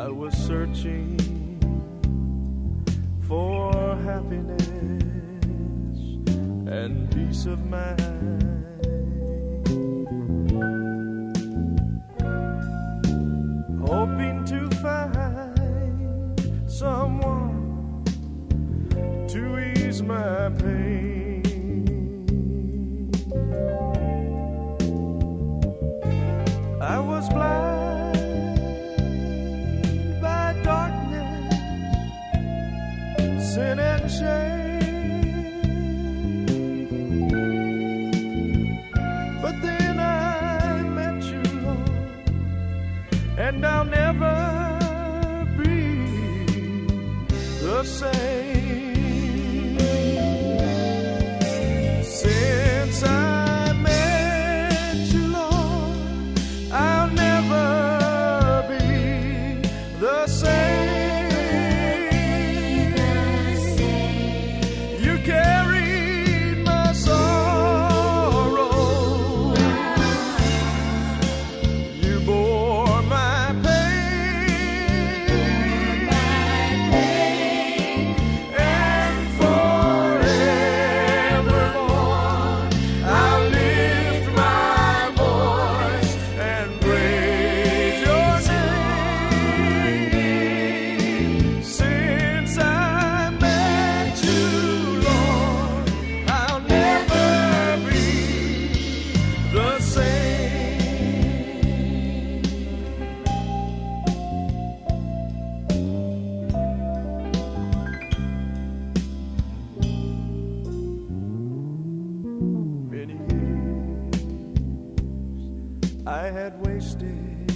I was searching for happiness and peace of mind. Hoping to find someone to ease my pain. I was blind by darkness, sin and shame. But then I met you, Lord, and I'll never be the same. Since I met you, Lord, I'll never be the same. You carried my sorrow, you bore my pain, and forevermore I'll lift my voice and praise your name. Since I met you, Lord, I'll never be the same. Many years I had wasted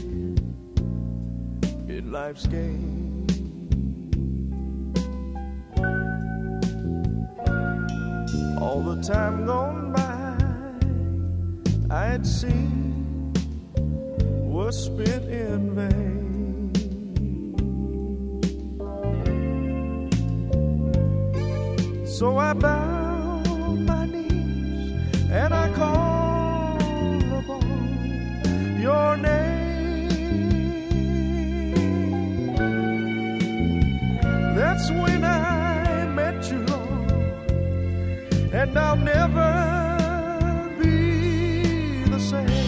in life's game. All the time gone by I had seen was spent in vain. So I bowed my knees and I called upon your name. That's when I met you, Lord, and I'll never be the same.